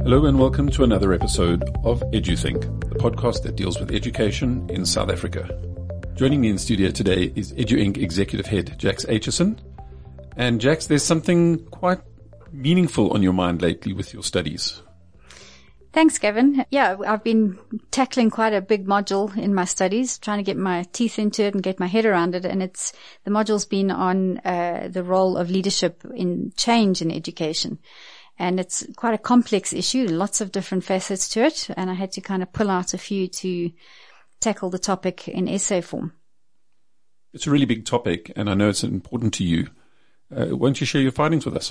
Hello and welcome to another episode of EduThink, the podcast that deals with education in South Africa. Joining me in studio today is EduInc Executive Head Jax Aitchison. And Jax, there's something quite meaningful on your mind lately with your studies. Thanks, Gavin. Yeah, I've been tackling quite a big module in my studies, trying to get my teeth into it and get my head around it. And the module's been on the role of leadership in change in education. And it's quite a complex issue, lots of different facets to it. And I had to kind of pull out a few to tackle the topic in essay form. It's a really big topic, and I know it's important to you. Won't you share your findings with us?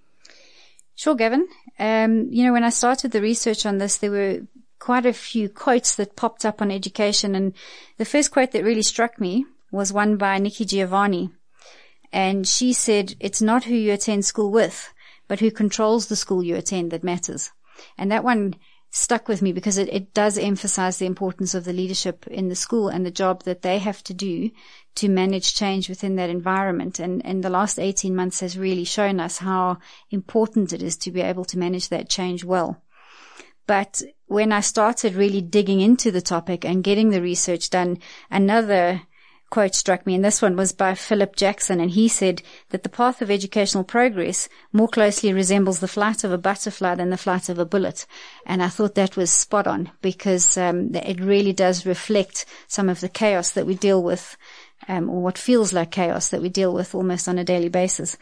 Sure, Gavin. When I started the research on this, there were quite a few quotes that popped up on education. And the first quote that really struck me was one by Nikki Giovanni. And she said, "It's not who you attend school with, but who controls the school you attend that matters." And that one stuck with me because it does emphasize the importance of the leadership in the school and the job that they have to do to manage change within that environment. And the last 18 months has really shown us how important it is to be able to manage that change well. But when I started really digging into the topic and getting the research done, another quote struck me, and this one was by Philip Jackson, and he said that the path of educational progress more closely resembles the flight of a butterfly than the flight of a bullet. And I thought that was spot on because it really does reflect some of the chaos that we deal with, or what feels like chaos that we deal with almost on a daily basis.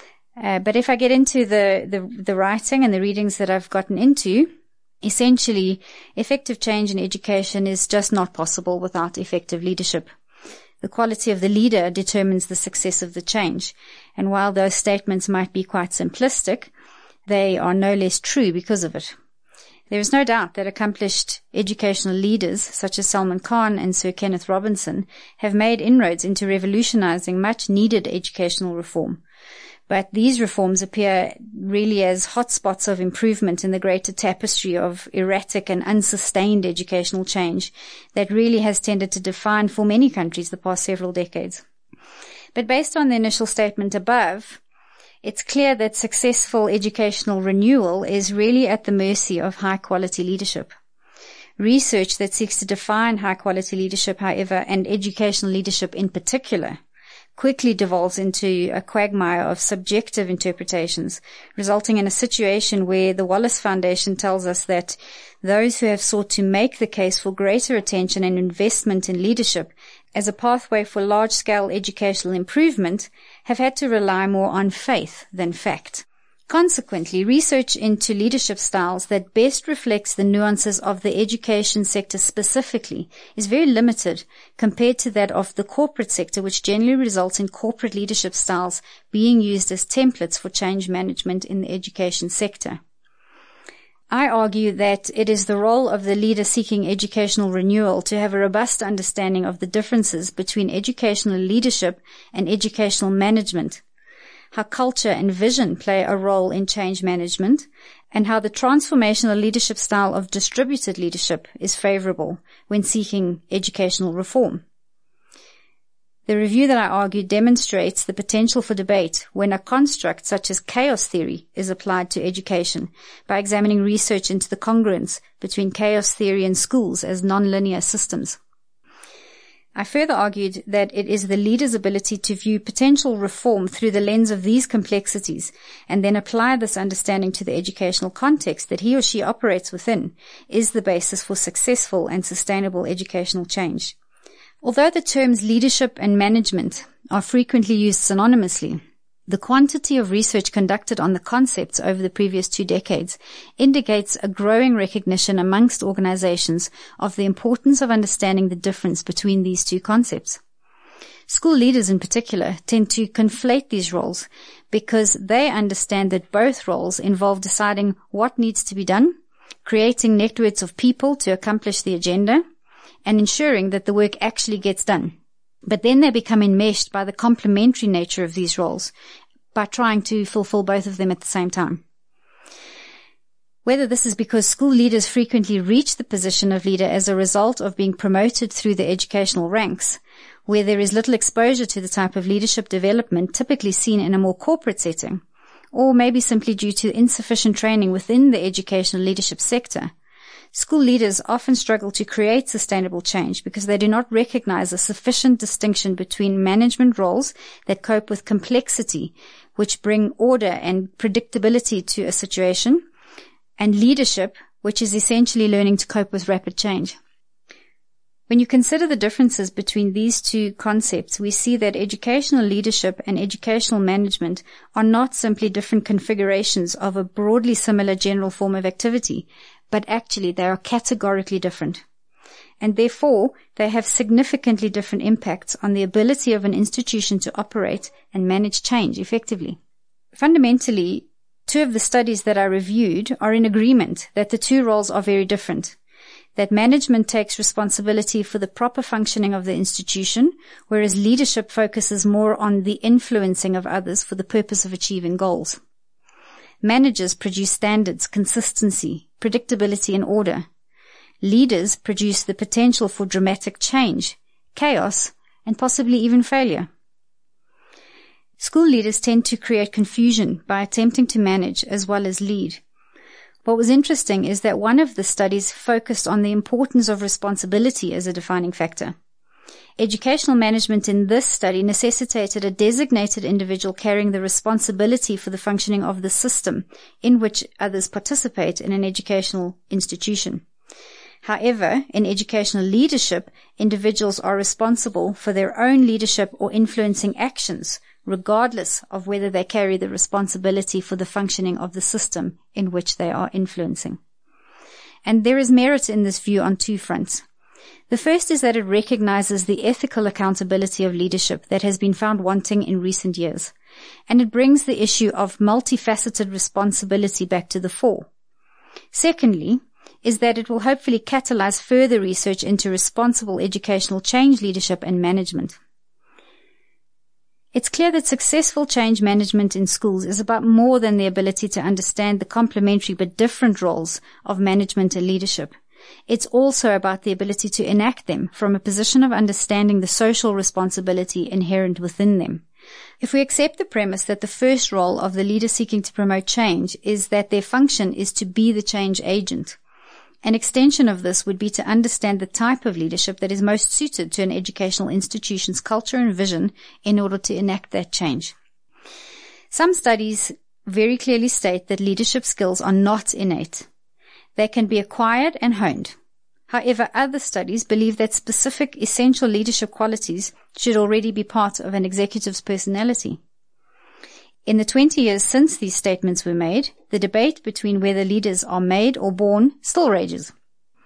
But if I get into the writing and the readings that I've gotten into, essentially effective change in education is just not possible without effective leadership. The quality of the leader determines the success of the change. And while those statements might be quite simplistic, they are no less true because of it. There is no doubt that accomplished educational leaders such as Salman Khan and Sir Kenneth Robinson have made inroads into revolutionizing much needed educational reform. But these reforms appear really as hotspots of improvement in the greater tapestry of erratic and unsustained educational change that really has tended to define for many countries the past several decades. But based on the initial statement above, it's clear that successful educational renewal is really at the mercy of high-quality leadership. Research that seeks to define high-quality leadership, however, and educational leadership in particular, quickly devolves into a quagmire of subjective interpretations, resulting in a situation where the Wallace Foundation tells us that those who have sought to make the case for greater attention and investment in leadership as a pathway for large-scale educational improvement have had to rely more on faith than fact. Consequently, research into leadership styles that best reflects the nuances of the education sector specifically is very limited compared to that of the corporate sector, which generally results in corporate leadership styles being used as templates for change management in the education sector. I argue that it is the role of the leader seeking educational renewal to have a robust understanding of the differences between educational leadership and educational management, how culture and vision play a role in change management, and how the transformational leadership style of distributed leadership is favorable when seeking educational reform. The review that I argue demonstrates the potential for debate when a construct such as chaos theory is applied to education by examining research into the congruence between chaos theory and schools as nonlinear systems. I further argued that it is the leader's ability to view potential reform through the lens of these complexities and then apply this understanding to the educational context that he or she operates within is the basis for successful and sustainable educational change. Although the terms leadership and management are frequently used synonymously, the quantity of research conducted on the concepts over the previous 2 decades indicates a growing recognition amongst organizations of the importance of understanding the difference between these two concepts. School leaders in particular tend to conflate these roles because they understand that both roles involve deciding what needs to be done, creating networks of people to accomplish the agenda, and ensuring that the work actually gets done. But then they become enmeshed by the complementary nature of these roles by trying to fulfill both of them at the same time. Whether this is because school leaders frequently reach the position of leader as a result of being promoted through the educational ranks, where there is little exposure to the type of leadership development typically seen in a more corporate setting, or maybe simply due to insufficient training within the educational leadership sector, school leaders often struggle to create sustainable change because they do not recognize a sufficient distinction between management roles that cope with complexity, which bring order and predictability to a situation, and leadership, which is essentially learning to cope with rapid change. When you consider the differences between these two concepts, we see that educational leadership and educational management are not simply different configurations of a broadly similar general form of activity, but actually they are categorically different. And therefore, they have significantly different impacts on the ability of an institution to operate and manage change effectively. Fundamentally, two of the studies that I reviewed are in agreement that the two roles are very different, that management takes responsibility for the proper functioning of the institution, whereas leadership focuses more on the influencing of others for the purpose of achieving goals. Managers produce standards, consistency, predictability, and order. Leaders produce the potential for dramatic change, chaos, and possibly even failure. School leaders tend to create confusion by attempting to manage as well as lead. What was interesting is that one of the studies focused on the importance of responsibility as a defining factor. Educational management in this study necessitated a designated individual carrying the responsibility for the functioning of the system in which others participate in an educational institution. However, in educational leadership, individuals are responsible for their own leadership or influencing actions, regardless of whether they carry the responsibility for the functioning of the system in which they are influencing. And there is merit in this view on two fronts. The first is that it recognizes the ethical accountability of leadership that has been found wanting in recent years, and it brings the issue of multifaceted responsibility back to the fore. Secondly, is that it will hopefully catalyze further research into responsible educational change leadership and management. It's clear that successful change management in schools is about more than the ability to understand the complementary but different roles of management and leadership. It's also about the ability to enact them from a position of understanding the social responsibility inherent within them. If we accept the premise that the first role of the leader seeking to promote change is that their function is to be the change agent, an extension of this would be to understand the type of leadership that is most suited to an educational institution's culture and vision in order to enact that change. Some studies very clearly state that leadership skills are not innate. They can be acquired and honed. However, other studies believe that specific essential leadership qualities should already be part of an executive's personality. In the 20 years since these statements were made, the debate between whether leaders are made or born still rages.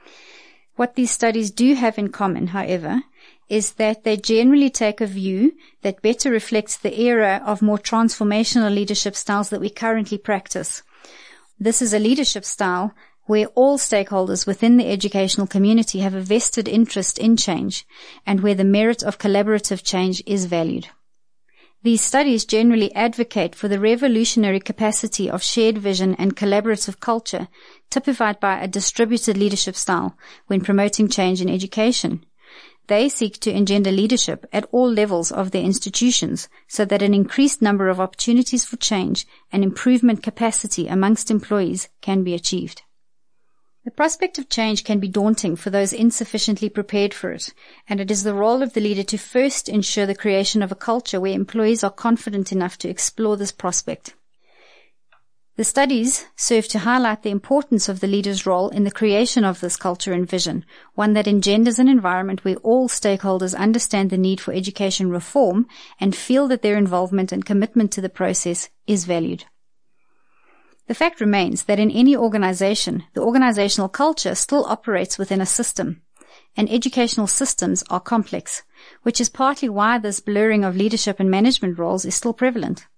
What these studies do have in common, however, is that they generally take a view that better reflects the era of more transformational leadership styles that we currently practice. This is a leadership style where all stakeholders within the educational community have a vested interest in change and where the merit of collaborative change is valued. These studies generally advocate for the revolutionary capacity of shared vision and collaborative culture typified by a distributed leadership style when promoting change in education. They seek to engender leadership at all levels of their institutions so that an increased number of opportunities for change and improvement capacity amongst employees can be achieved. The prospect of change can be daunting for those insufficiently prepared for it, and it is the role of the leader to first ensure the creation of a culture where employees are confident enough to explore this prospect. The studies serve to highlight the importance of the leader's role in the creation of this culture and vision, one that engenders an environment where all stakeholders understand the need for education reform and feel that their involvement and commitment to the process is valued. The fact remains that in any organization, the organizational culture still operates within a system, and educational systems are complex, which is partly why this blurring of leadership and management roles is still prevalent.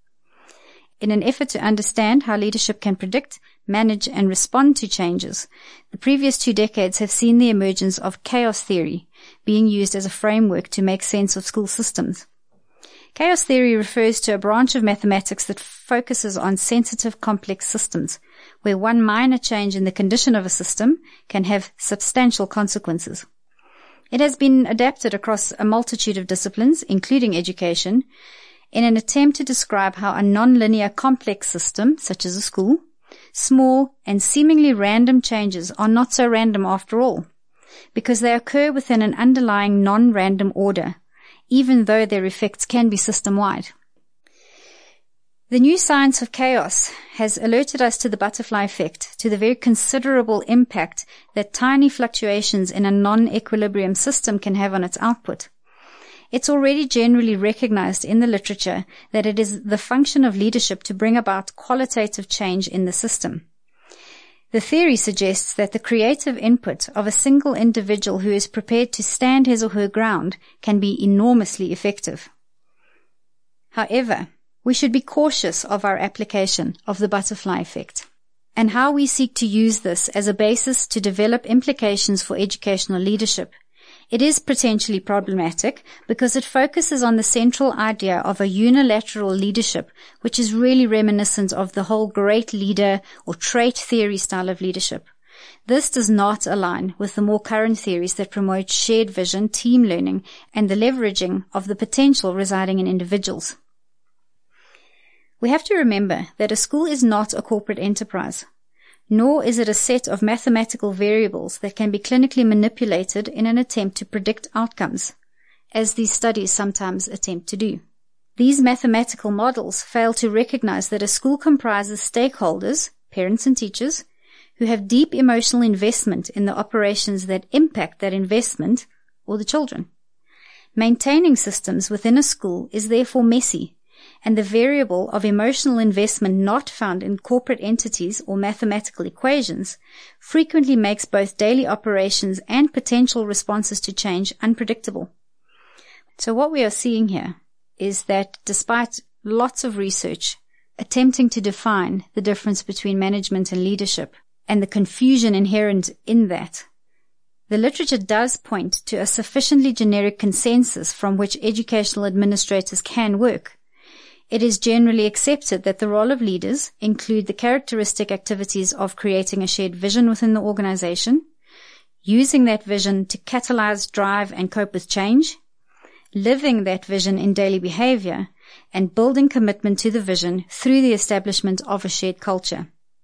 In an effort to understand how leadership can predict, manage, and respond to changes, the previous 2 decades have seen the emergence of chaos theory being used as a framework to make sense of school systems. Chaos theory refers to a branch of mathematics that focuses on sensitive, complex systems, where one minor change in the condition of a system can have substantial consequences. It has been adapted across a multitude of disciplines, including education, in an attempt to describe how a non-linear complex system, such as a school, small and seemingly random changes are not so random after all, because they occur within an underlying non-random order, even though their effects can be system-wide. The new science of chaos has alerted us to the butterfly effect, to the very considerable impact that tiny fluctuations in a non-equilibrium system can have on its output. It's already generally recognized in the literature that it is the function of leadership to bring about qualitative change in the system. The theory suggests that the creative input of a single individual who is prepared to stand his or her ground can be enormously effective. However, we should be cautious of our application of the butterfly effect and how we seek to use this as a basis to develop implications for educational leadership. It is potentially problematic because it focuses on the central idea of a unilateral leadership, which is really reminiscent of the whole great leader or trait theory style of leadership. This does not align with the more current theories that promote shared vision, team learning, and the leveraging of the potential residing in individuals. We have to remember that a school is not a corporate enterprise, nor is it a set of mathematical variables that can be clinically manipulated in an attempt to predict outcomes, as these studies sometimes attempt to do. These mathematical models fail to recognize that a school comprises stakeholders, parents and teachers, who have deep emotional investment in the operations that impact that investment or the children. Maintaining systems within a school is therefore messy, and the variable of emotional investment not found in corporate entities or mathematical equations frequently makes both daily operations and potential responses to change unpredictable. So what we are seeing here is that despite lots of research attempting to define the difference between management and leadership and the confusion inherent in that, the literature does point to a sufficiently generic consensus from which educational administrators can work. It is generally accepted that the role of leaders include the characteristic activities of creating a shared vision within the organization, using that vision to catalyze, drive, and cope with change, living that vision in daily behavior, and building commitment to the vision through the establishment of a shared culture.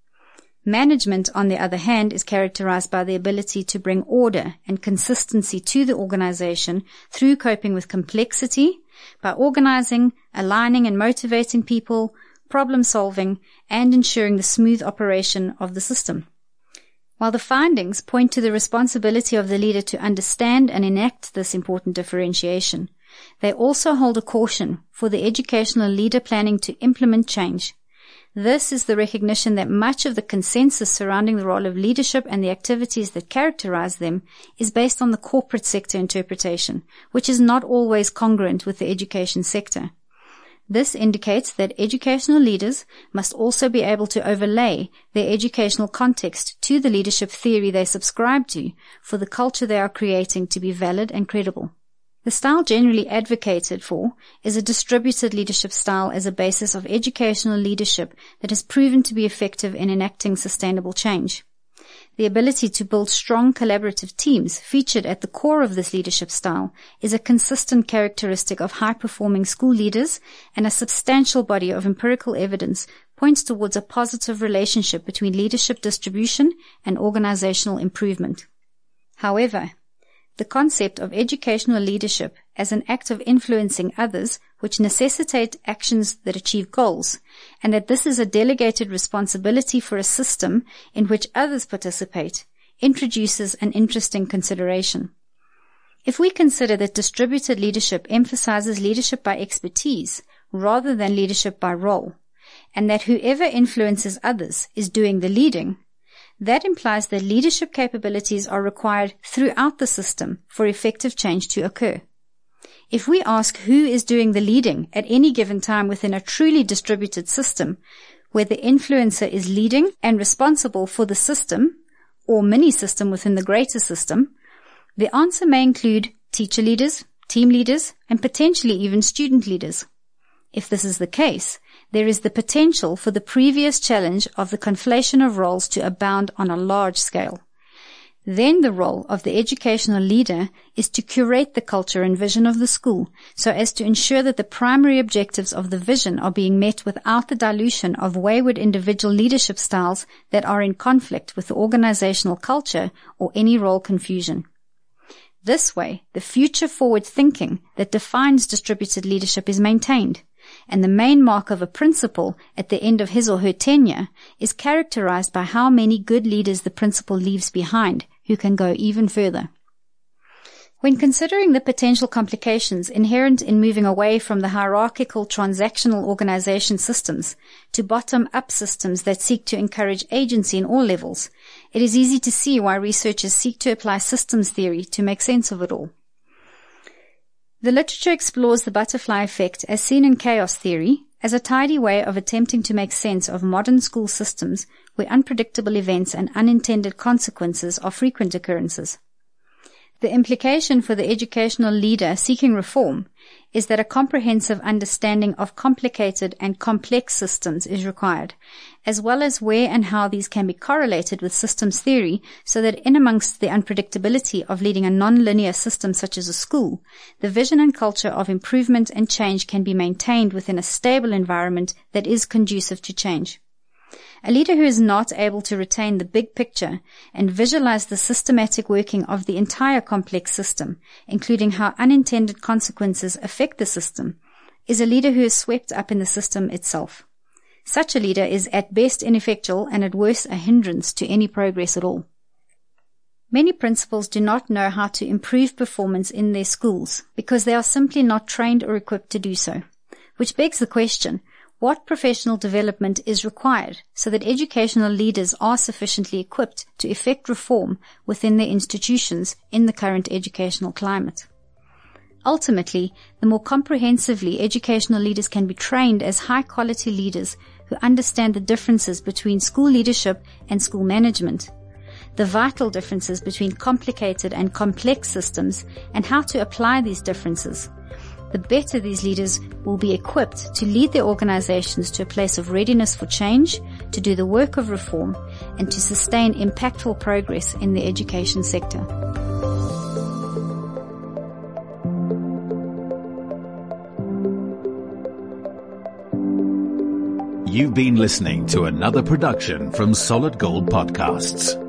Management, on the other hand, is characterized by the ability to bring order and consistency to the organization through coping with complexity, by organizing, aligning and motivating people, problem solving, and ensuring the smooth operation of the system. While the findings point to the responsibility of the leader to understand and enact this important differentiation, they also hold a caution for the educational leader planning to implement change. This is the recognition that much of the consensus surrounding the role of leadership and the activities that characterize them is based on the corporate sector interpretation, which is not always congruent with the education sector. This indicates that educational leaders must also be able to overlay their educational context to the leadership theory they subscribe to for the culture they are creating to be valid and credible. The style generally advocated for is a distributed leadership style as a basis of educational leadership that has proven to be effective in enacting sustainable change. The ability to build strong collaborative teams featured at the core of this leadership style is a consistent characteristic of high-performing school leaders, and a substantial body of empirical evidence points towards a positive relationship between leadership distribution and organizational improvement. However, the concept of educational leadership as an act of influencing others which necessitate actions that achieve goals, and that this is a delegated responsibility for a system in which others participate, introduces an interesting consideration. If we consider that distributed leadership emphasizes leadership by expertise rather than leadership by role, and that whoever influences others is doing the leading, that implies that leadership capabilities are required throughout the system for effective change to occur. If we ask who is doing the leading at any given time within a truly distributed system, where the influencer is leading and responsible for the system, or mini-system within the greater system, the answer may include teacher leaders, team leaders, and potentially even student leaders. If this is the case, there is the potential for the previous challenge of the conflation of roles to abound on a large scale. Then the role of the educational leader is to curate the culture and vision of the school so as to ensure that the primary objectives of the vision are being met without the dilution of wayward individual leadership styles that are in conflict with the organizational culture or any role confusion. This way, the future-forward thinking that defines distributed leadership is maintained, and the main mark of a principal at the end of his or her tenure is characterized by how many good leaders the principal leaves behind who can go even further. When considering the potential complications inherent in moving away from the hierarchical transactional organization systems to bottom-up systems that seek to encourage agency in all levels, it is easy to see why researchers seek to apply systems theory to make sense of it all. The literature explores the butterfly effect as seen in chaos theory as a tidy way of attempting to make sense of modern school systems where unpredictable events and unintended consequences are frequent occurrences. The implication for the educational leader seeking reform is that a comprehensive understanding of complicated and complex systems is required, as well as where and how these can be correlated with systems theory so that in amongst the unpredictability of leading a non-linear system such as a school, the vision and culture of improvement and change can be maintained within a stable environment that is conducive to change. A leader who is not able to retain the big picture and visualize the systematic working of the entire complex system, including how unintended consequences affect the system, is a leader who is swept up in the system itself. Such a leader is at best ineffectual and at worst a hindrance to any progress at all. Many principals do not know how to improve performance in their schools because they are simply not trained or equipped to do so, which begs the question, what professional development is required so that educational leaders are sufficiently equipped to effect reform within their institutions in the current educational climate? Ultimately, the more comprehensively educational leaders can be trained as high-quality leaders who understand the differences between school leadership and school management, the vital differences between complicated and complex systems, and how to apply these differences, the better these leaders will be equipped to lead their organizations to a place of readiness for change, to do the work of reform, and to sustain impactful progress in the education sector. You've been listening to another production from Solid Gold Podcasts.